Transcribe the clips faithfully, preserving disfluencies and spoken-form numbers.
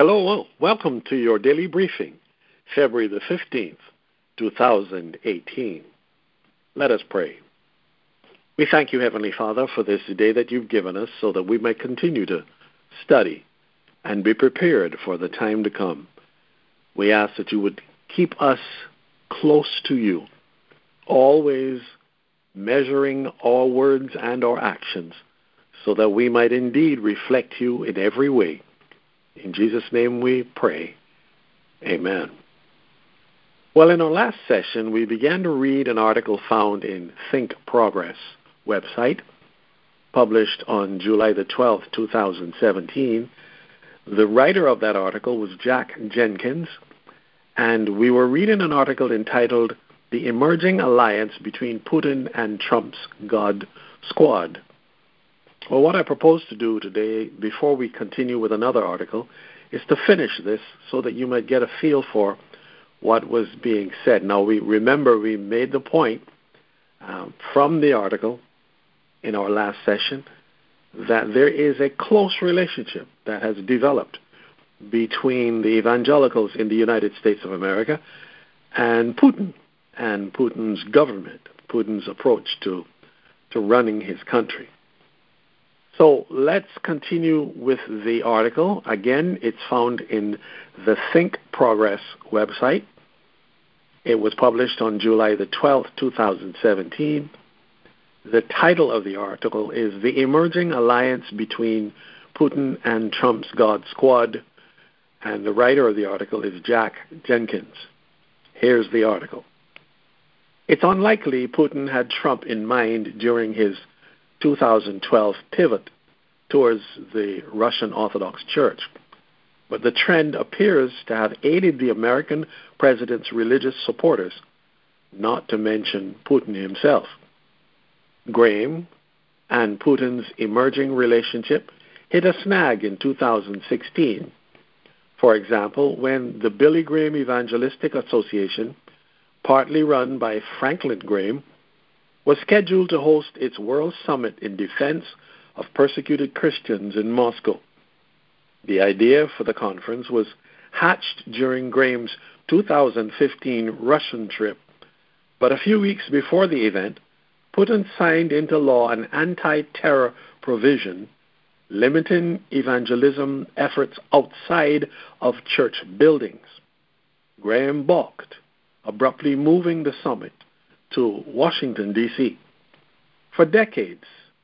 Hello, welcome to your daily briefing, February the fifteenth, two thousand eighteen. Let us pray. We thank you, Heavenly Father, for this day that you've given us so that we may continue to study and be prepared for the time to come. We ask that you would keep us close to you, always measuring our words and our actions so that we might indeed reflect you in every way. In Jesus' name we pray. Amen. Well, in our last session, we began to read an article found in Think Progress website, published on July the twelfth, two thousand seventeen. The writer of that article was Jack Jenkins, and we were reading an article entitled The Emerging Alliance Between Putin and Trump's God Squad. Well, what I propose to do today, before we continue with another article, is to finish this so that you might get a feel for what was being said. Now, we remember we made the point um, from the article in our last session that there is a close relationship that has developed between the evangelicals in the United States of America and Putin and Putin's government, Putin's approach to, to running his country. So let's continue with the article. Again, it's found in the Think Progress website. It was published on July the twelfth, two thousand seventeen. The title of the article is The Emerging Alliance Between Putin and Trump's God Squad, and the writer of the article is Jack Jenkins. Here's the article. It's unlikely Putin had Trump in mind during his two thousand twelve pivot towards the Russian Orthodox Church, but the trend appears to have aided the American president's religious supporters, not to mention Putin himself. Graham and Putin's emerging relationship hit a snag in two thousand sixteen. For example, when the Billy Graham Evangelistic Association, partly run by Franklin Graham, was scheduled to host its World Summit in defense of persecuted Christians in Moscow. The idea for the conference was hatched during Graham's two thousand fifteen Russian trip, but a few weeks before the event, Putin signed into law an anti-terror provision limiting evangelism efforts outside of church buildings. Graham balked, abruptly moving the summit to Washington, D C For decades,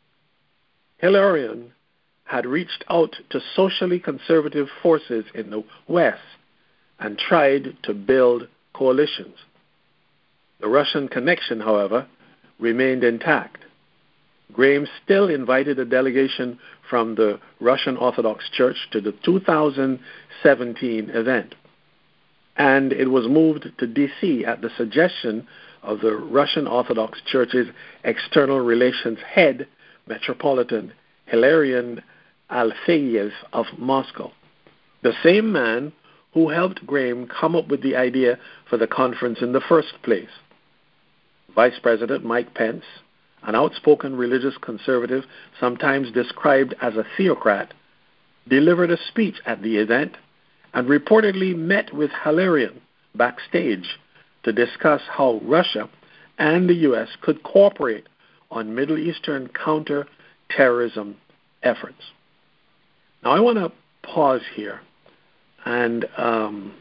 Hilarion had reached out to socially conservative forces in the West and tried to build coalitions. The Russian connection, however, remained intact. Graham still invited a delegation from the Russian Orthodox Church to the two thousand seventeen event, and it was moved to D C at the suggestion of the Russian Orthodox Church's external relations head, Metropolitan Hilarion Alfeyev of Moscow, the same man who helped Graham come up with the idea for the conference in the first place. Vice President Mike Pence, an outspoken religious conservative sometimes described as a theocrat, delivered a speech at the event and reportedly met with Hilarion backstage to discuss how Russia and the U S could cooperate on Middle Eastern counter-terrorism efforts. Now, I want to pause here and um,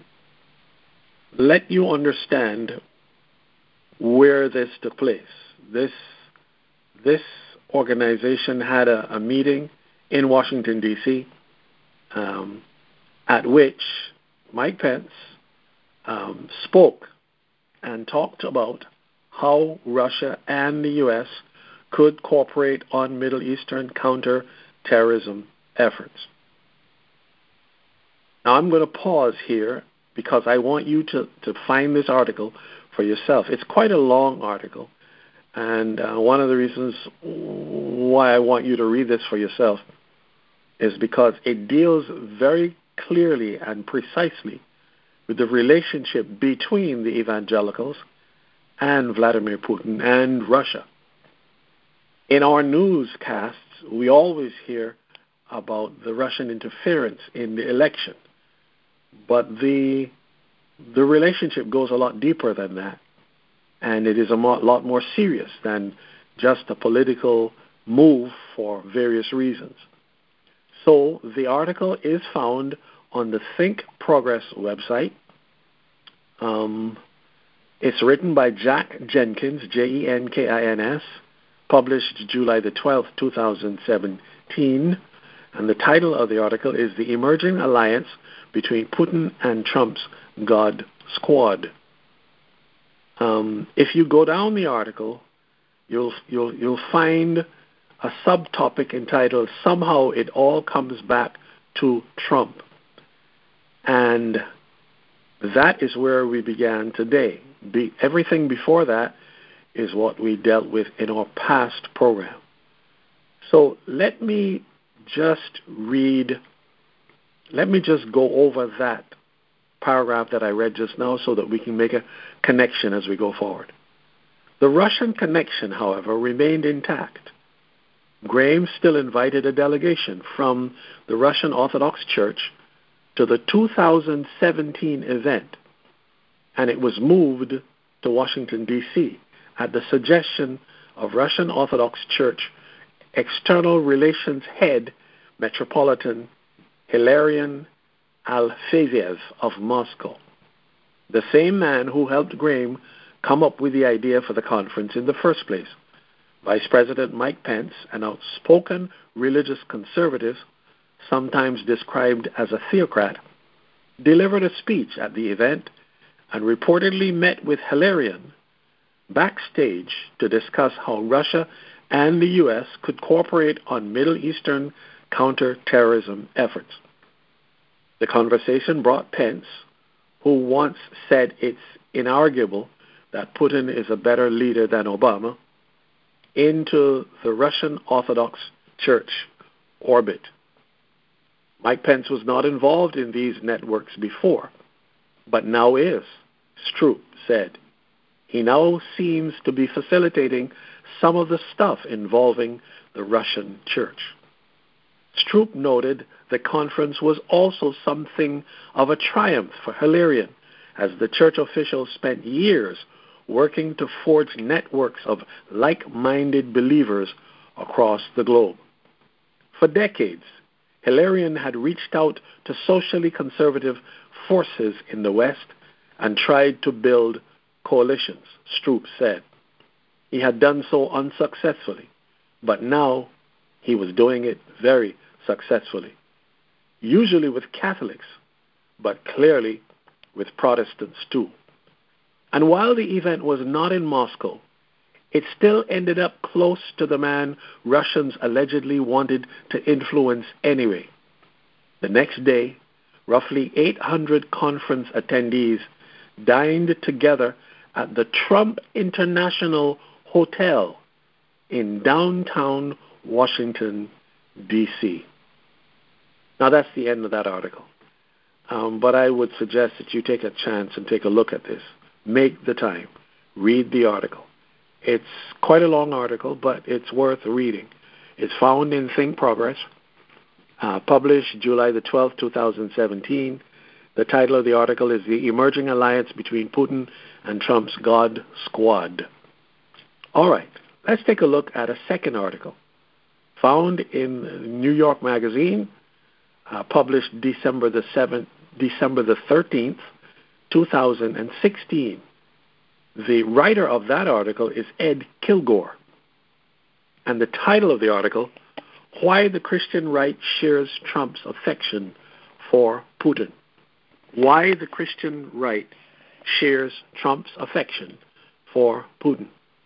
let you understand where this took place. This, this organization had a, a meeting in Washington, D C, um, at which Mike Pence um, spoke and talked about how Russia and the U S could cooperate on Middle Eastern counter-terrorism efforts. Now, I'm going to pause here because I want you to, to find this article for yourself. It's quite a long article, and uh, one of the reasons why I want you to read this for yourself is because it deals very clearly and precisely with the relationship between the evangelicals and Vladimir Putin and Russia. In our newscasts, we always hear about the Russian interference in the election. but the the relationship goes a lot deeper than that, and it is a mo- lot more serious than just a political move for various reasons. So the article is found on the Think Progress website. Um, it's written by Jack Jenkins, J E N K I N S, published July the twelfth, two thousand seventeen, and the title of the article is The Emerging Alliance Between Putin and Trump's God Squad. Um, if you go down the article, you'll you'll you'll find a subtopic entitled "Somehow It All Comes Back to Trump," and that is where we began today. Be, everything before that is what we dealt with in our past program. So let me just read, let me just go over that paragraph that I read just now so that we can make a connection as we go forward. The Russian connection, however, remained intact. Graham still invited a delegation from the Russian Orthodox Church to the two thousand seventeen event, and it was moved to Washington, D C at the suggestion of Russian Orthodox Church External Relations Head Metropolitan Hilarion Alfeyev of Moscow, the same man who helped Graham come up with the idea for the conference in the first place. Vice President Mike Pence, an outspoken religious conservative, sometimes described as a theocrat, delivered a speech at the event and reportedly met with Hilarion backstage to discuss how Russia and the U S could cooperate on Middle Eastern counterterrorism efforts. The conversation brought Pence, who once said it's inarguable that Putin is a better leader than Obama, into the Russian Orthodox Church orbit. Mike Pence was not involved in these networks before, but now is, Stroop said. He now seems to be facilitating some of the stuff involving the Russian church. Stroop noted the conference was also something of a triumph for Hilarion, as the church officials spent years working to forge networks of like-minded believers across the globe. For decades, Hilarion had reached out to socially conservative forces in the West and tried to build coalitions, Stroop said. He had done so unsuccessfully, but now he was doing it very successfully, usually with Catholics, but clearly with Protestants too. And while the event was not in Moscow, it still ended up close to the man Russians allegedly wanted to influence anyway. The next day, roughly eight hundred conference attendees dined together at the Trump International Hotel in downtown Washington, D C Now, that's the end of that article. Um, but I would suggest that you take a chance and take a look at this. Make the time. Read the article. It's quite a long article, but it's worth reading. It's found in Think Progress, uh, published July the twelfth, two thousand seventeen. The title of the article is The Emerging Alliance Between Putin and Trump's God Squad. All right, let's take a look at a second article found in New York Magazine, uh, published December the seventh, December the thirteenth, two thousand sixteen. The writer of that article is Ed Kilgore, and the title of the article, Why the Christian Right Shares Trump's Affection for Putin. Why the Christian Right Shares Trump's Affection for Putin.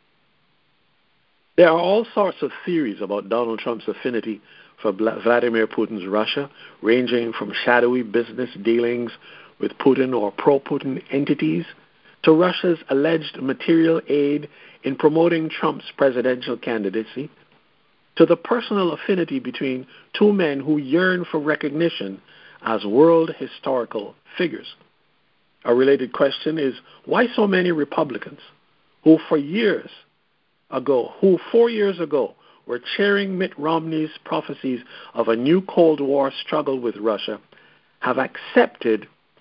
There are all sorts of theories about Donald Trump's affinity for Vladimir Putin's Russia, ranging from shadowy business dealings with Putin or pro-Putin entities to Russia's alleged material aid in promoting Trump's presidential candidacy, to the personal affinity between two men who yearn for recognition as world historical figures. A related question is, why so many Republicans who for years ago, who four years ago were cheering Mitt Romney's prophecies of a new Cold War struggle with Russia, have accepted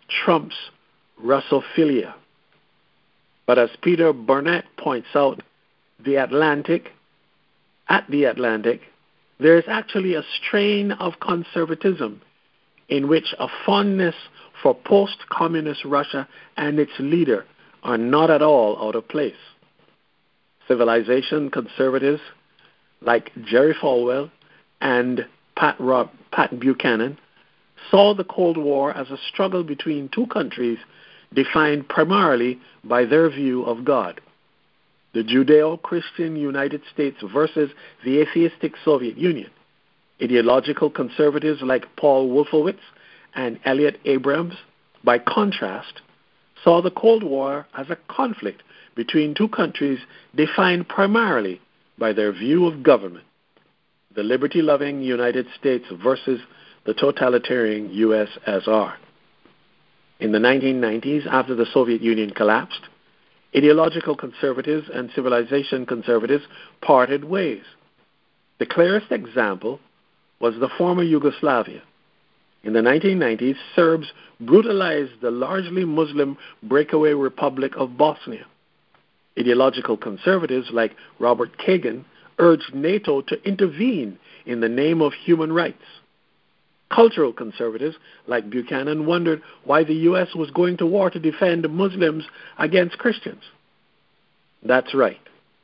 trumps Russophilia. But as Peter Burnett points out, the Atlantic, at the Atlantic, there is actually a strain of conservatism in which a fondness for post-communist Russia and its leader are not at all out of place. Civilization conservatives like Jerry Falwell and Pat, Rob, Pat Buchanan saw the Cold War as a struggle between two countries defined primarily by their view of God. The Judeo-Christian United States versus the atheistic Soviet Union. Ideological conservatives like Paul Wolfowitz and Elliot Abrams, by contrast, saw the Cold War as a conflict between two countries defined primarily by their view of government. The liberty-loving United States versus the totalitarian U S S R. In the nineteen nineties, after the Soviet Union collapsed, ideological conservatives and civilization conservatives parted ways. The clearest example was the former Yugoslavia. In the nineteen nineties, Serbs brutalized the largely Muslim breakaway republic of Bosnia. Ideological conservatives like Robert Kagan urged NATO to intervene in the name of human rights. Cultural conservatives like Buchanan wondered why the U S was going to war to defend Muslims against Christians. That's right.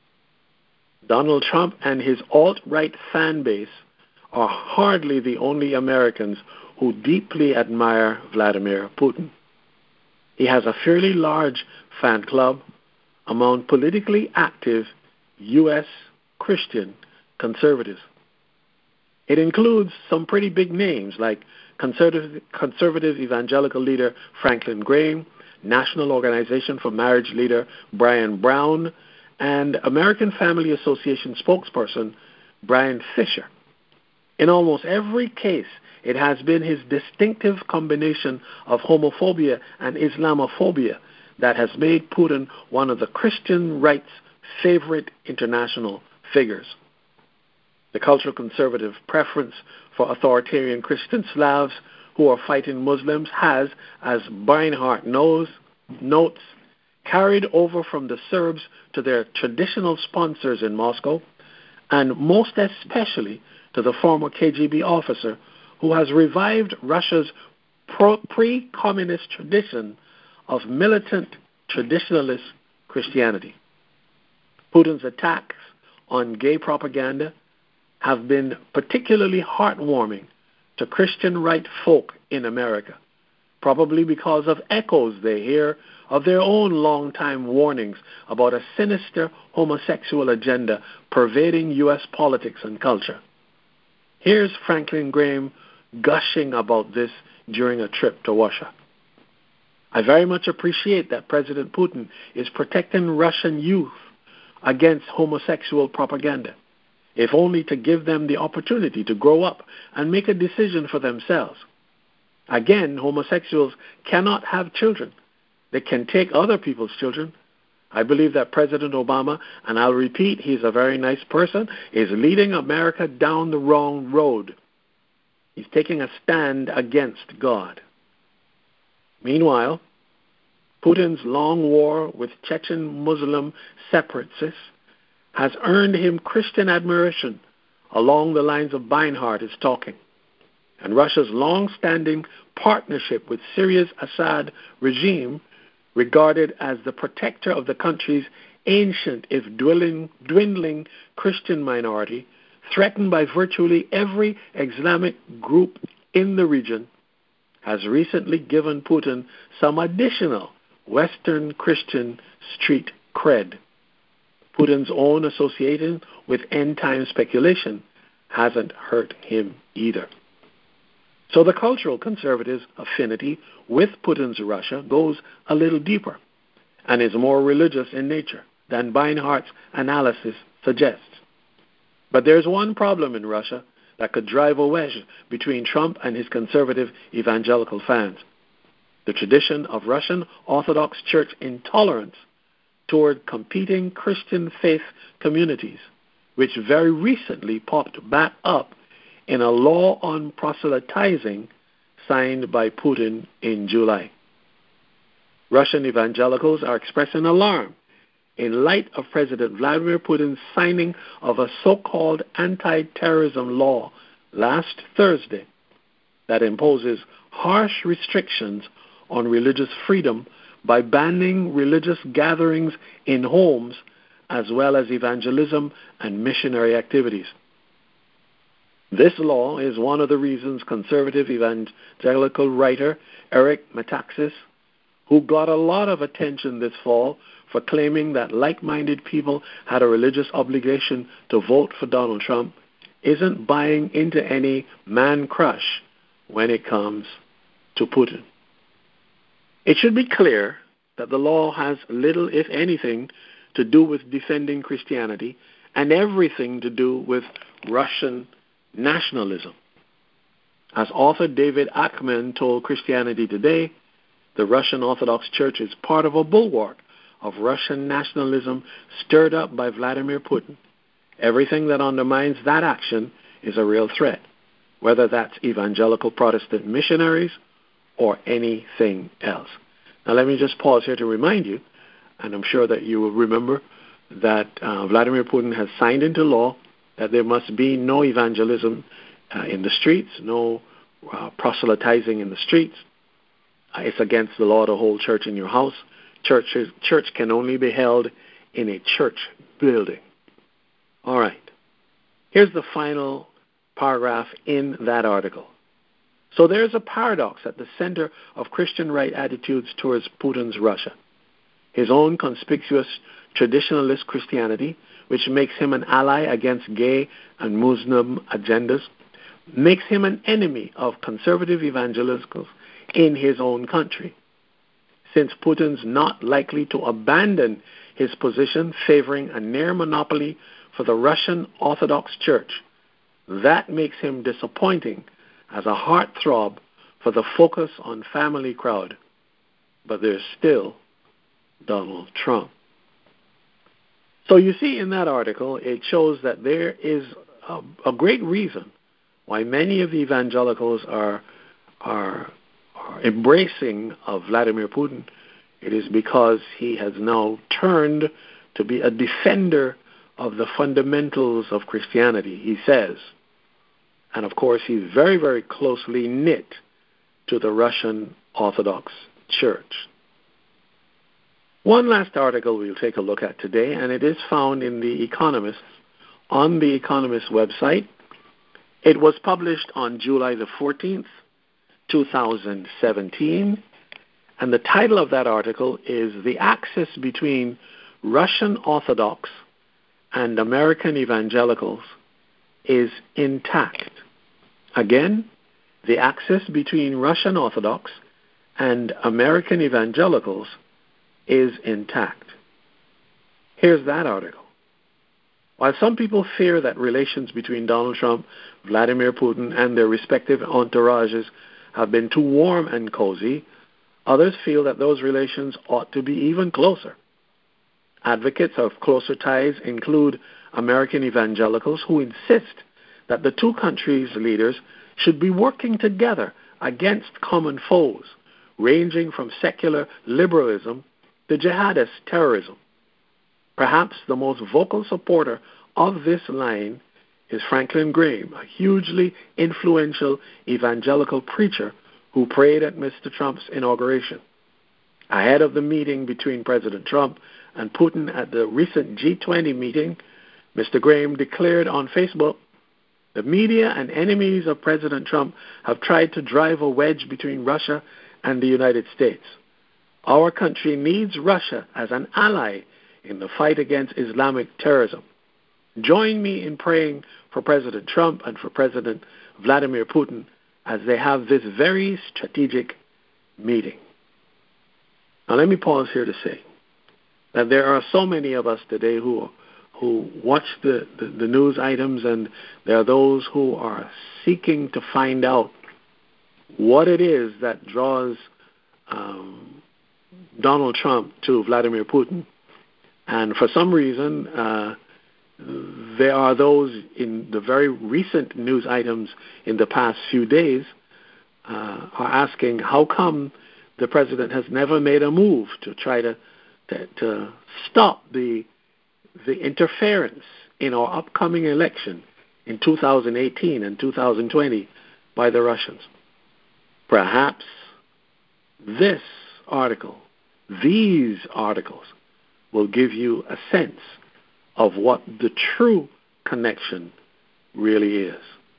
Donald Trump and his alt-right fan base are hardly the only Americans who deeply admire Vladimir Putin. He has a fairly large fan club among politically active U S Christian conservatives. It includes some pretty big names like conservative, conservative evangelical leader Franklin Graham, National Organization for Marriage leader Brian Brown, and American Family Association spokesperson Brian Fisher. In almost every case, it has been his distinctive combination of homophobia and Islamophobia that has made Putin one of the Christian right's favorite international figures. The cultural conservative preference for authoritarian Christian Slavs who are fighting Muslims has, as Beinhart knows, notes, carried over from the Serbs to their traditional sponsors in Moscow, and most especially to the former K G B officer who has revived Russia's pro- pre-communist tradition of militant traditionalist Christianity. Putin's attacks on gay propaganda have been particularly heartwarming to Christian right folk in America, probably because of echoes they hear of their own long-time warnings about a sinister homosexual agenda pervading U S politics and culture. Here's Franklin Graham gushing about this during a trip to Russia. I very much appreciate that President Putin is protecting Russian youth against homosexual propaganda, if only to give them the opportunity to grow up and make a decision for themselves. Again, homosexuals cannot have children. They can take other people's children. I believe that President Obama, and I'll repeat, he's a very nice person, is leading America down the wrong road. He's taking a stand against God. Meanwhile, Putin's long war with Chechen Muslim separatists has earned him Christian admiration along the lines of Beinhart is talking. And Russia's long-standing partnership with Syria's Assad regime, regarded as the protector of the country's ancient, if dwindling, dwindling Christian minority, threatened by virtually every Islamic group in the region, has recently given Putin some additional Western Christian street cred. Putin's own association with end-time speculation hasn't hurt him either. So the cultural conservatives' affinity with Putin's Russia goes a little deeper and is more religious in nature than Beinhart's analysis suggests. But there's one problem in Russia that could drive a wedge between Trump and his conservative evangelical fans: the tradition of Russian Orthodox Church intolerance toward competing Christian faith communities, which very recently popped back up in a law on proselytizing signed by Putin in July. Russian evangelicals are expressing alarm in light of President Vladimir Putin's signing of a so-called anti-terrorism law last Thursday that imposes harsh restrictions on religious freedom by banning religious gatherings in homes as well as evangelism and missionary activities. This law is one of the reasons conservative evangelical writer Eric Metaxas, who got a lot of attention this fall for claiming that like-minded people had a religious obligation to vote for Donald Trump, isn't buying into any man crush when it comes to Putin. It should be clear that the law has little, if anything, to do with defending Christianity and everything to do with Russian nationalism. As author David Ackman told Christianity Today, the Russian Orthodox Church is part of a bulwark of Russian nationalism stirred up by Vladimir Putin. Everything that undermines that action is a real threat, whether that's evangelical Protestant missionaries or anything else. Now let me just pause here to remind you, and I'm sure that you will remember that uh, Vladimir Putin has signed into law that there must be no evangelism uh, in the streets, no uh, proselytizing in the streets. Uh, it's against the law to hold church in your house. Church, is, church can only be held in a church building. All right. Here's the final paragraph in that article. So there's a paradox at the center of Christian right attitudes towards Putin's Russia. His own conspicuous traditionalist Christianity, which makes him an ally against gay and Muslim agendas, makes him an enemy of conservative evangelicals in his own country. Since Putin's not likely to abandon his position favoring a near monopoly for the Russian Orthodox Church, that makes him disappointing as a heartthrob for the focus on family crowd. But there's still Donald Trump. So you see in that article, it shows that there is a, a great reason why many of the evangelicals are, are, are embracing of Vladimir Putin. It is because he has now turned to be a defender of the fundamentals of Christianity, he says. And of course, he's very, very closely knit to the Russian Orthodox Church. One last article we'll take a look at today, and it is found in The Economist, on The Economist website. It was published on July the fourteenth, two thousand seventeen, and the title of that article is "The Axis Between Russian Orthodox and American Evangelicals is Intact." Again, the axis between Russian Orthodox and American Evangelicals is intact. Here's that article. While some people fear that relations between Donald Trump, Vladimir Putin, and their respective entourages have been too warm and cozy, others feel that those relations ought to be even closer. Advocates of closer ties include American evangelicals who insist that the two countries' leaders should be working together against common foes, ranging from secular liberalism to jihadist terrorism. Perhaps the most vocal supporter of this line is Franklin Graham, a hugely influential evangelical preacher who prayed at Mister Trump's inauguration. Ahead of the meeting between President Trump and Putin at the recent G twenty meeting, Mister Graham declared on Facebook, "The media and enemies of President Trump have tried to drive a wedge between Russia and the United States. Our country needs Russia as an ally in the fight against Islamic terrorism. Join me in praying for President Trump and for President Vladimir Putin as they have this very strategic meeting." Now let me pause here to say that there are so many of us today who who watch the, the, the news items, and there are those who are seeking to find out what it is that draws um, Donald Trump to Vladimir Putin. And for some reason, uh, there are those in the very recent news items in the past few days uh, are asking how come the president has never made a move to try to to, to stop the the interference in our upcoming election in two thousand eighteen and two thousand twenty by the Russians. Perhaps this article, these articles, will give you a sense of what the true connection really is.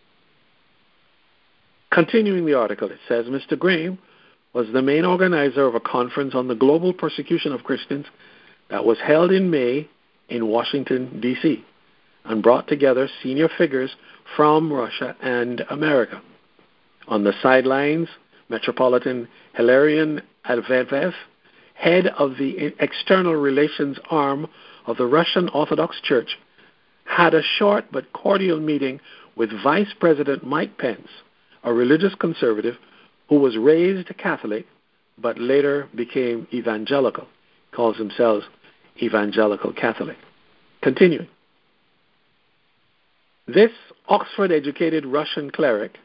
Continuing the article, it says, Mister Graham was the main organizer of a conference on the global persecution of Christians that was held in May in Washington, D C, and brought together senior figures from Russia and America. On the sidelines, Metropolitan Hilarion Alvev, head of the external relations arm of the Russian Orthodox Church, had a short but cordial meeting with Vice President Mike Pence, a religious conservative who was raised Catholic but later became evangelical, calls himself evangelical Catholic. Continuing. This Oxford-educated Russian cleric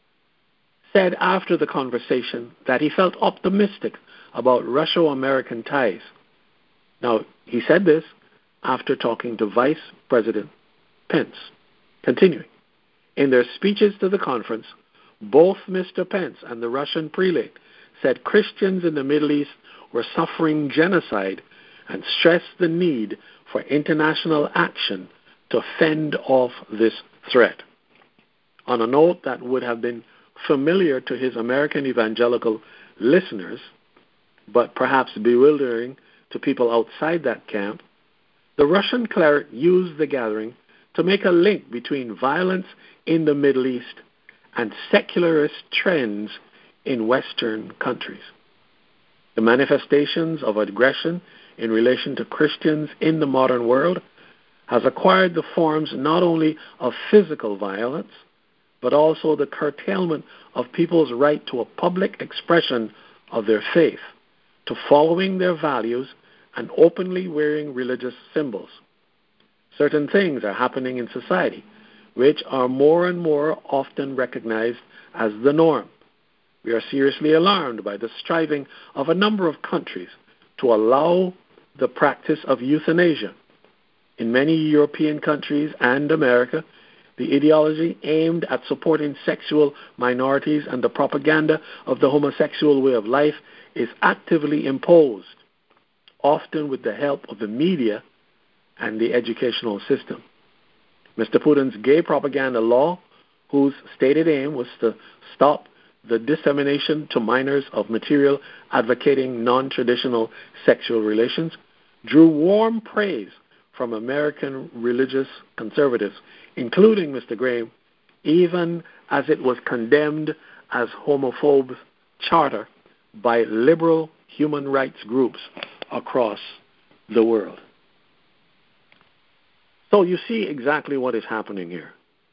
said after the conversation that he felt optimistic about Russo-American ties. Now, he said this after talking to Vice President Pence. Continuing. In their speeches to the conference, both Mister Pence and the Russian prelate said Christians in the Middle East were suffering genocide and stressed the need for international action to fend off this threat. On a note that would have been familiar to his American evangelical listeners, but perhaps bewildering to people outside that camp, the Russian cleric used the gathering to make a link between violence in the Middle East and secularist trends in Western countries. The manifestations of aggression in relation to Christians in the modern world has acquired the forms not only of physical violence, but also the curtailment of people's right to a public expression of their faith, to following their values and openly wearing religious symbols. Certain things are happening in society which are more and more often recognized as the norm. We are seriously alarmed by the striving of a number of countries to allow the practice of euthanasia. In many European countries and America, the ideology aimed at supporting sexual minorities and the propaganda of the homosexual way of life is actively imposed, often with the help of the media and the educational system. Mister Putin's gay propaganda law, whose stated aim was to stop the dissemination to minors of material advocating non-traditional sexual relations, drew warm praise from American religious conservatives, including Mister Graham, even as it was condemned as homophobe charter by liberal human rights groups across the world. So you see exactly what is happening here.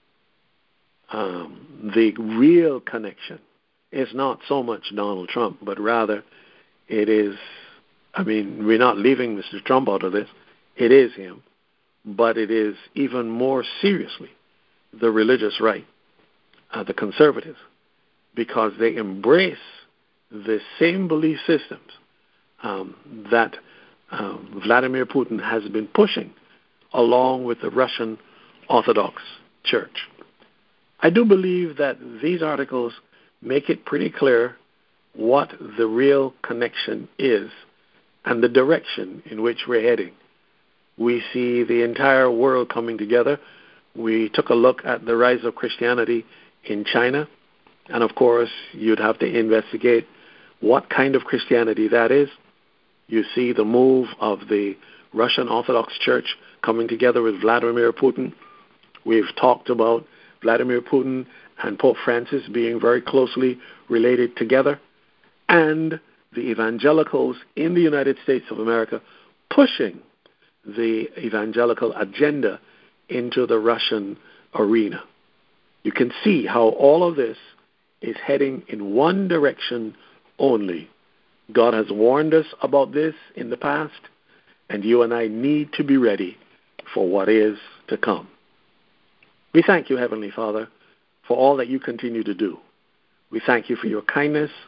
Um, the real connection is not so much Donald Trump, but rather it is, I mean, we're not leaving Mister Trump out of this. It is him, but it is even more seriously the religious right, uh, the conservatives, because they embrace the same belief systems um, that um, Vladimir Putin has been pushing along with the Russian Orthodox Church. I do believe that these articles make it pretty clear what the real connection is and the direction in which we're heading. We see the entire world coming together. We took a look at the rise of Christianity in China, and of course, you'd have to investigate what kind of Christianity that is. You see the move of the Russian Orthodox Church coming together with Vladimir Putin. We've talked about Vladimir Putin and Pope Francis being very closely related together, and the evangelicals in the United States of America pushing the evangelical agenda into the Russian arena. You can see how all of this is heading in one direction only. God has warned us about this in the past, and you and I need to be ready for what is to come. We thank you, Heavenly Father, for all that you continue to do. We thank you for your kindness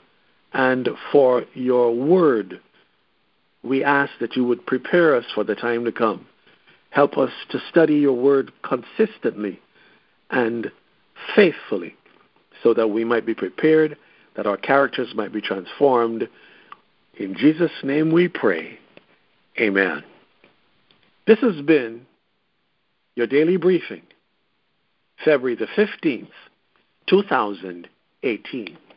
and for your word. We ask that you would prepare us for the time to come. Help us to study your word consistently and faithfully so that we might be prepared, that our characters might be transformed. In Jesus' name we pray. Amen. This has been your daily briefing, February the fifteenth, two thousand eighteen.